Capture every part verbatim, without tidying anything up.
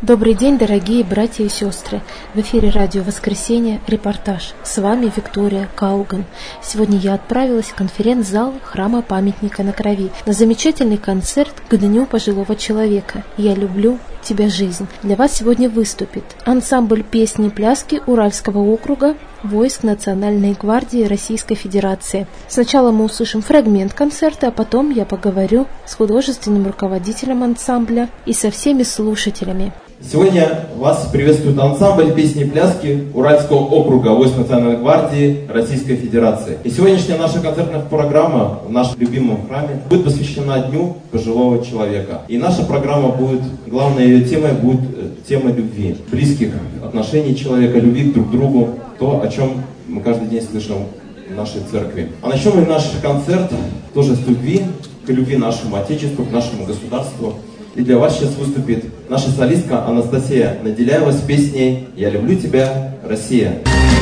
Добрый день, дорогие братья и сестры. В эфире радио «Воскресенье», репортаж. С вами Виктория Кауган. Сегодня я отправилась в конференц-зал храма памятника на крови на замечательный концерт к Дню пожилого человека. «Я люблю тебя, жизнь». Для вас сегодня выступит ансамбль песни и пляски Уральского округа войск Национальной гвардии Российской Федерации. Сначала мы услышим фрагмент концерта, а потом я поговорю с художественным руководителем ансамбля и со всеми слушателями. Сегодня вас приветствует ансамбль песни и пляски Уральского округа войск Национальной гвардии Российской Федерации. И сегодняшняя наша концертная программа в нашем любимом храме будет посвящена Дню пожилого человека. И наша программа будет, главной ее темой будет тема любви, близких отношений человека, любви друг к другу, то, о чем мы каждый день слышим в нашей церкви. А начнем мы наш концерт тоже с любви, к любви нашему Отечеству, к нашему государству. И для вас сейчас выступит наша солистка Анастасия Наделяева с песней «Я люблю тебя, Россия».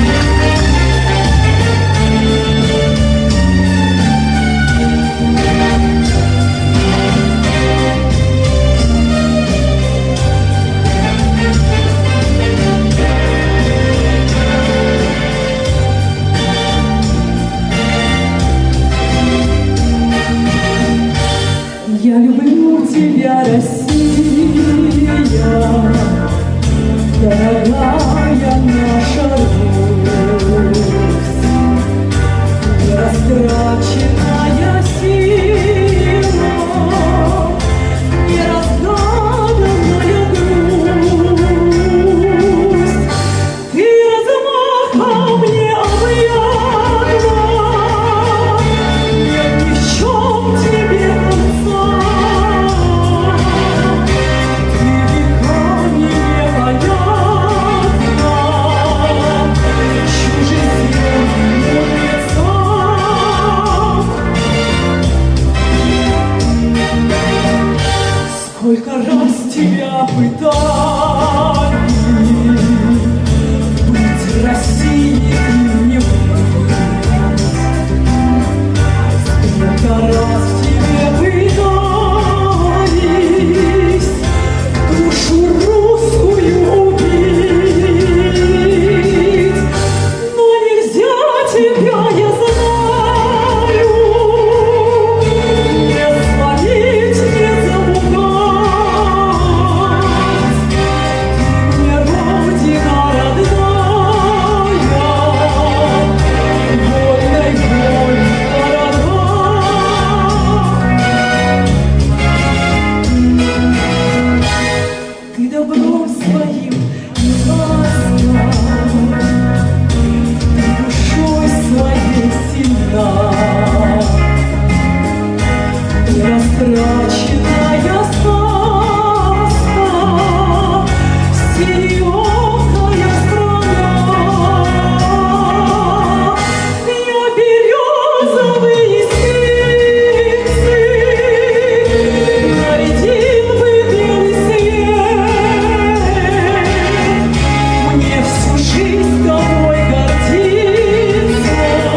Я люблю тебя, Россия, дорогая наша Русь, нерастраченная сила, неразгаданная грусть. Ты размахом мне объятна, нет ни в чем тебе конца. Сколько раз тебя пытали быть Россией не быть. Сколько раз тебе пытались душу русскую убить, но нельзя тебя, я знаю, не свалить, не запугать. Ты мне родина родная, вольной волей дорога. Ты добром своим не ласка, ты душой своей сильна, ты растраченная сказка, синеокая страна. Я березовые спицы нарядил бы белый свет, мне всю жизнь тобой гордиться,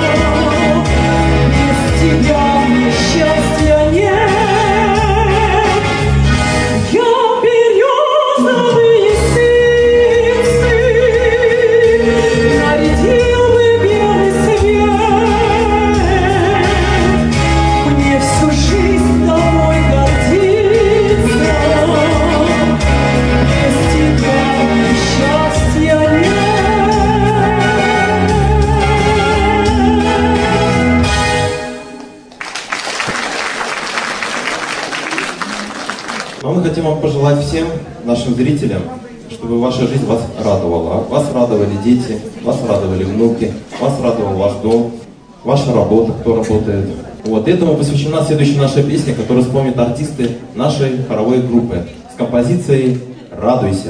без тебя мне счастья нет. Я березовые спицы нарядил бы белый свет, мне всю жизнь тобой гордиться, без тебя мне счастья нет. Но мы хотим вам пожелать всем нашим зрителям, чтобы ваша жизнь вас радовала. Вас радовали дети, вас радовали внуки, вас радовал ваш дом, ваша работа, кто работает. Вот этому посвящена следующая наша песня, которую вспомнят артисты нашей хоровой группы с композицией «Радуйся».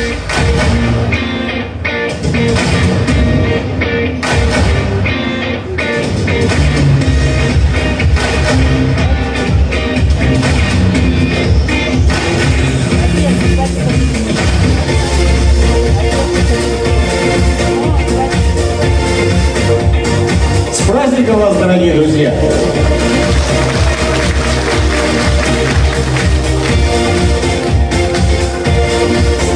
С праздником вас, дорогие друзья!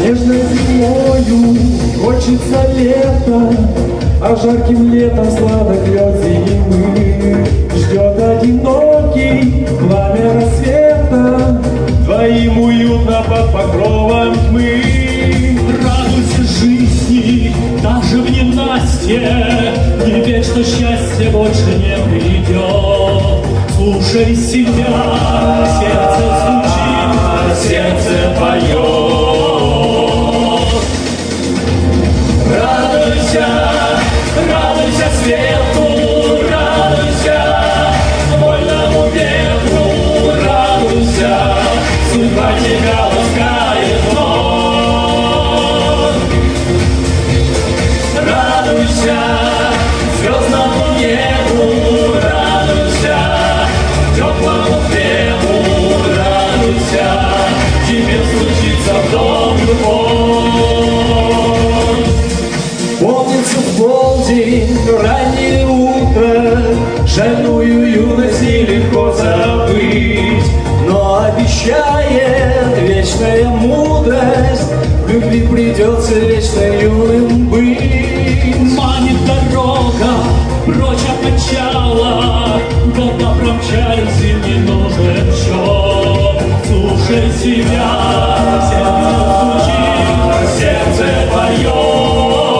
Нежной зимою хочется лето, а жарким летом сладок лед зимы. Ждет одинокий пламя рассвета, двоим уютно под покровом тьмы. Радуйся жизни, даже в ненастье, не верь, что счастье больше не придет. Слушай себя, сердце стучит, сердце поет. Радуйся, радуйся свету, радуйся вольному ветру, радуйся, судьба тебя ласкает вновь. Радуйся звездному небу, радуйся теплому хлебу, радуйся, тебе случится в дом любовь. Помнится в полдень, раннее утро, шальную юность нелегко забыть, но обещает вечная мудрость, в любви придется вечно юным быть. Манит дорога, прочь от начала, года промчались и не нужен счет. Слушай себя, сердце стучит, сердце поет.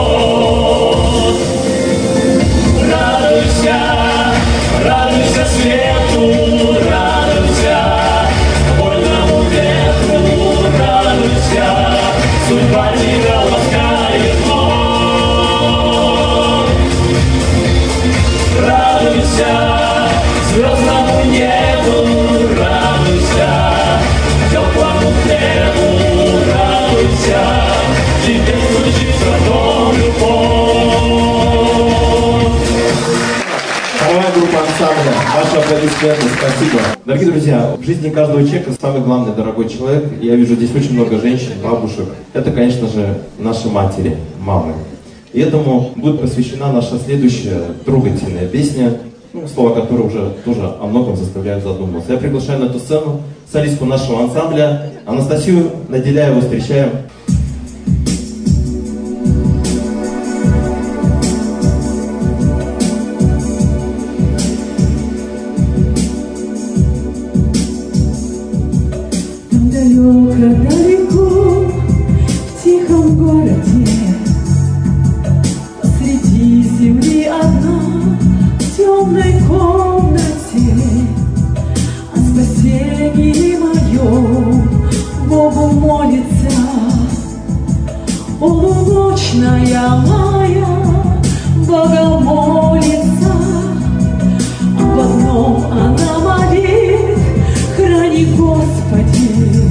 Радуйся, радуйся свету, радуйся вольному ветру, радуйся, судьба тебя ласкает вновь. Радуйся звездному небу, радуйся теплому хлебу, радуйся, тебе случится в дом любовь. Вторая группа ансамбля. Ваши аплодисменты, спасибо. Дорогие друзья, в жизни каждого человека самый главный дорогой человек, я вижу здесь очень много женщин, бабушек, это, конечно же, наши матери, мамы. И этому будет посвящена наша следующая трогательная песня, ну, слова которой уже тоже о многом заставляют задуматься. Я приглашаю на эту сцену солистку нашего ансамбля Анастасию Наделяеву. Встречаем. Далеко, в тихом городе, посреди земли одна, в темной комнате, о спасении моем Богу молится. Полуночная моя богомолица, об одном она молит: храни, Господи.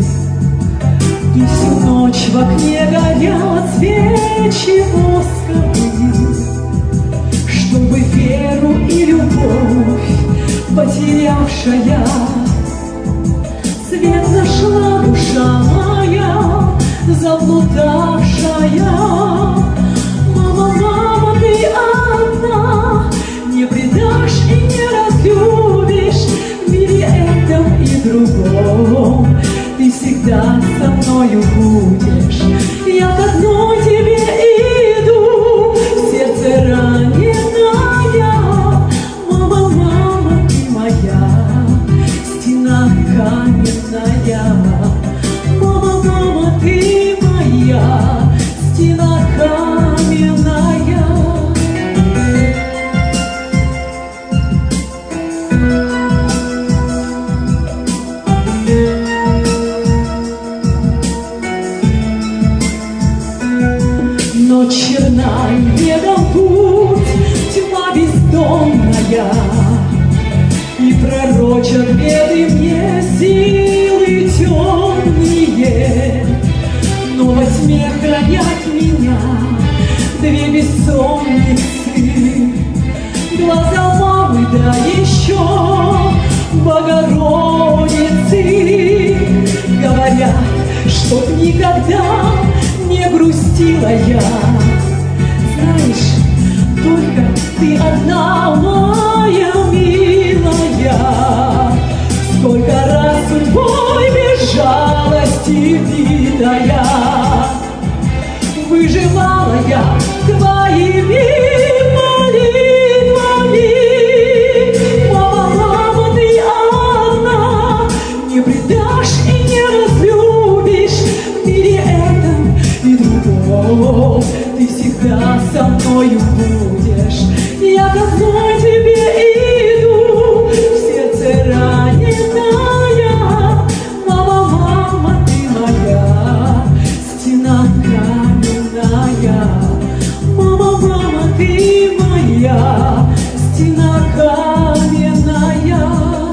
И всю ночь в окне горят свечи восковые, чтобы веру и любовь потерявшая свет нашла душа моя заблудавшая. Мама, мама, ты одна, не предашь и не разлюбишь в мире этом и другом. Ты всегда со мною будешь, я к одной тебе иду, в сердце раненая. Мама, мама, ты моя, стена каменная. Мама, мама, ты моя, стена каменная. Ночь черна и бедом путь, тьма бездомная, и пророчат беды мне силы темные. Но во тьме хранят меня две бессонницы, глаза мамы, да еще Богородицы. Говорят, чтоб никогда не грустила я. Знаешь, только ты одна моя милая, сколько раз судьбой без жалости битая. всегда со мною будешь. Я как мой тебе иду, в сердце раненая. Мама, мама, ты моя, стена каменная. Мама, мама, ты моя, стена каменная.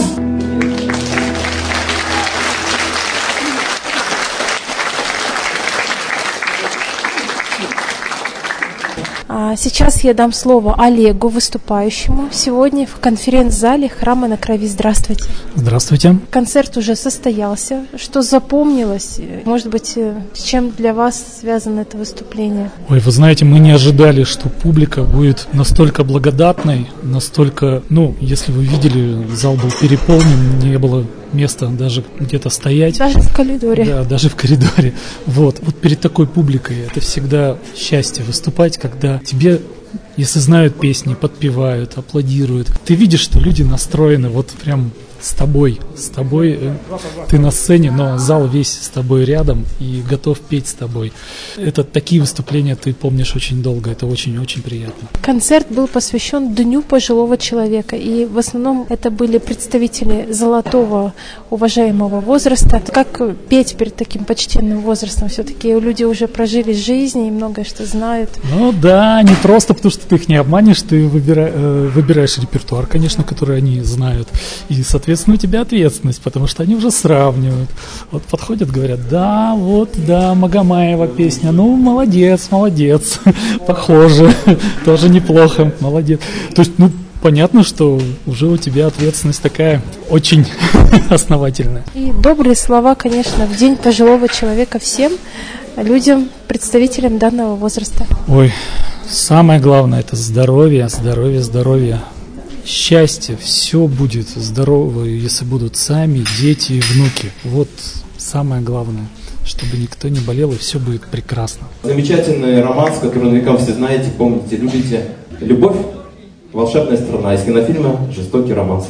Сейчас я дам слово Олегу, выступающему сегодня в конференц-зале Храма на Крови. Здравствуйте. Здравствуйте. Концерт уже состоялся. Что запомнилось? Может быть, с чем для вас связано это выступление? Ой, вы знаете, мы не ожидали, что публика будет настолько благодатной, настолько, ну, если вы видели, зал был переполнен, не было места даже где-то стоять. Даже в коридоре. Да, даже в коридоре. Вот. Вот перед такой публикой это всегда счастье выступать, когда тебе, если знают песни, подпевают, аплодируют. Ты видишь, что люди настроены вот прям с тобой, с тобой, ты на сцене, но зал весь с тобой рядом и готов петь с тобой. Это такие выступления ты помнишь очень долго, это очень-очень приятно. Концерт был посвящен Дню пожилого человека, и в основном это были представители золотого уважаемого возраста. Как петь перед таким почтенным возрастом? Все-таки люди уже прожили жизнь и многое что знают. Ну да, не просто потому, что ты их не обманешь, ты выбира, э, выбираешь репертуар, конечно, который они знают, и, соответственно, у тебя ответственность, потому что они уже сравнивают. Вот подходят, говорят, да, вот, да, Магомаева песня, ну, молодец, молодец, похоже, тоже неплохо, молодец. То есть, ну, понятно, что уже у тебя ответственность такая очень основательная. И добрые слова, конечно, в День пожилого человека всем людям, представителям данного возраста. Ой, самое главное – это здоровье, здоровье, здоровье. Счастье, все будет здорово, если будут сами, дети и внуки. Вот самое главное, чтобы никто не болел, и все будет прекрасно. Замечательный романс, который наверняка все знаете, помните, любите. «Любовь. Волшебная страна» из кинофильма «Жестокий романс».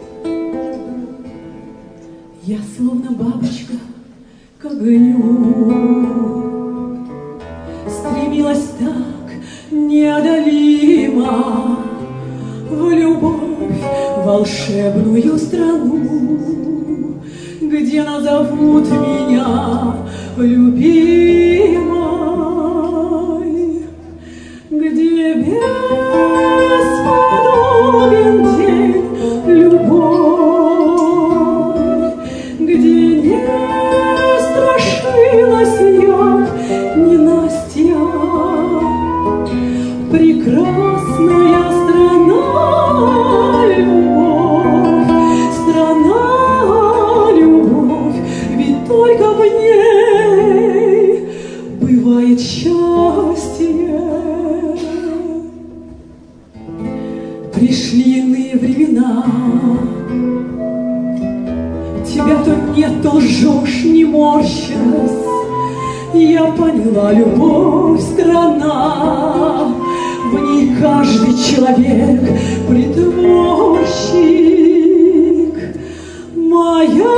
Я словно бабочка к огню стремилась так неодолимо в любовь, волшебную страну, где назовут меня любимой, где бесподобен день любовь, где не страшилась я ненастья, прекрасная страна. Счастье. Пришли иные времена, тебя то нет, то лжешь, не морщась. Я поняла, любовь страна, в ней каждый человек притворщик. Моя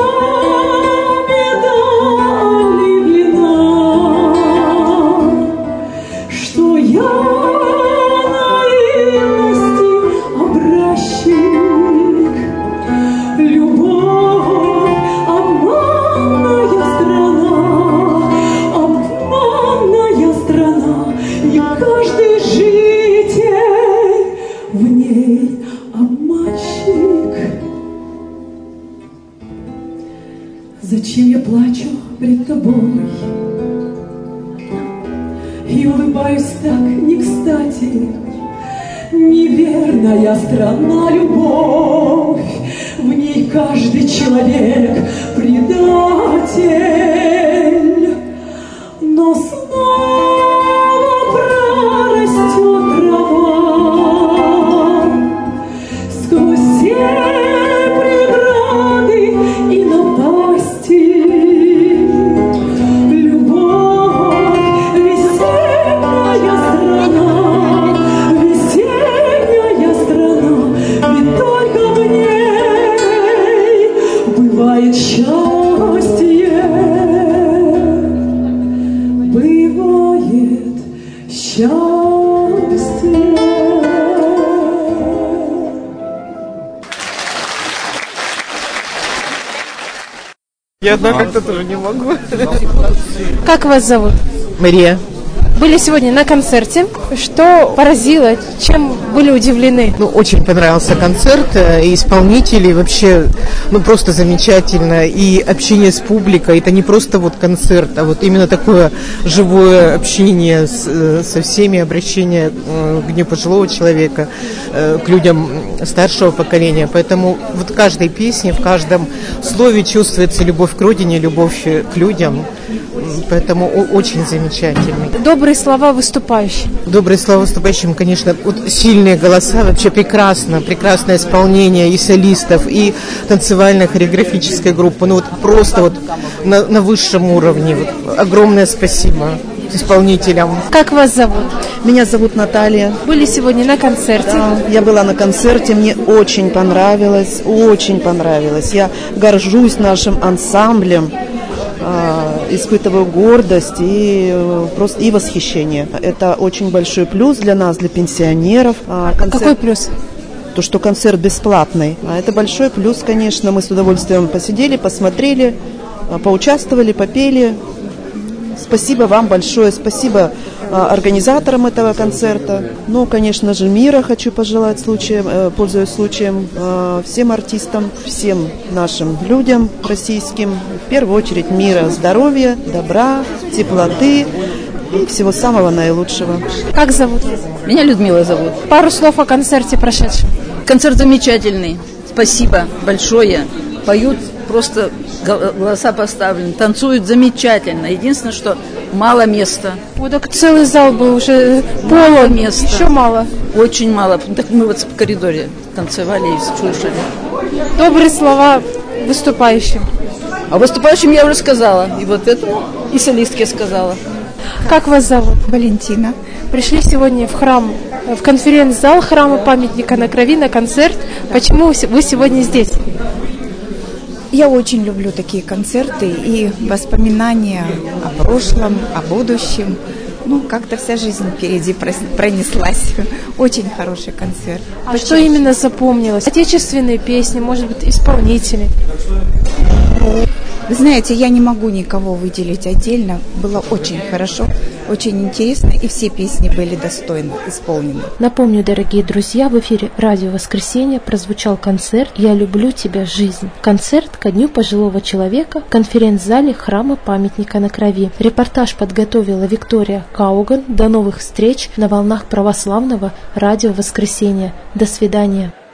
зачем я плачу пред тобой и улыбаюсь так не кстати? Неверная страна любовь, в ней каждый человек предатель, но снова прорастет трава сквозь все преграды и напасти. Счастье, бывает счастье. счастье. Я одна как-то тоже не могу. Как вас зовут? Мария. Были сегодня на концерте. Что поразило? Чем были удивлены? Ну, очень понравился концерт, и исполнители вообще, ну, просто замечательно, и общение с публикой, это не просто вот концерт, а вот именно такое живое общение с, со всеми, обращение к Дню пожилого человека, к людям старшего поколения, поэтому вот в каждой песне, в каждом слове чувствуется любовь к родине, любовь к людям, поэтому очень замечательный. Добрые слова выступающим. Добрые слова выступающим, конечно, вот сильные голоса, вообще прекрасно, прекрасное исполнение и солистов, и танцевальной хореографической группы, ну вот просто вот на, на высшем уровне. Вот, огромное спасибо исполнителям. Как вас зовут? Меня зовут Наталья. Были сегодня на концерте. Да, я была на концерте, мне очень понравилось, очень понравилось. Я горжусь нашим ансамблем, испытываю гордость и просто и восхищение. Это очень большой плюс для нас, для пенсионеров. Концерт... Какой плюс? То, что концерт бесплатный. А это большой плюс, конечно. Мы с удовольствием посидели, посмотрели, поучаствовали, попели. Спасибо вам большое, спасибо организаторам этого концерта. Ну, конечно же, мира хочу пожелать, случаем, пользуясь случаем, всем артистам, всем нашим людям российским. В первую очередь мира, здоровья, добра, теплоты и всего самого наилучшего. Как зовут? Меня Людмила зовут. Пару слов о концерте прошедшем. Концерт замечательный. Спасибо большое. Поют просто голоса поставлены, танцуют замечательно. Единственное, что мало места. Вот так целый зал был уже полон. Места. Еще мало. Очень мало. Так мы вот в коридоре танцевали и слушали. Добрые слова выступающим. А выступающим я уже сказала. И вот этому, и солистке сказала. Как вас зовут? Валентина. Пришли сегодня в храм, в конференц-зал храма памятника на Крови на концерт. Почему вы сегодня здесь? Я очень люблю такие концерты и воспоминания о прошлом, о будущем. Ну, как-то вся жизнь впереди пронеслась. Очень хороший концерт. А очень... что именно запомнилось? Отечественные песни, может быть, исполнители? Вы знаете, я не могу никого выделить отдельно. Было очень хорошо, очень интересно, и все песни были достойно исполнены. Напомню, дорогие друзья, в эфире «Радио Воскресенье» прозвучал концерт «Я люблю тебя, жизнь». Концерт ко Дню пожилого человека в конференц-зале храма памятника на Крови. Репортаж подготовила Виктория Кауган. До новых встреч на волнах православного «Радио Воскресенье». До свидания.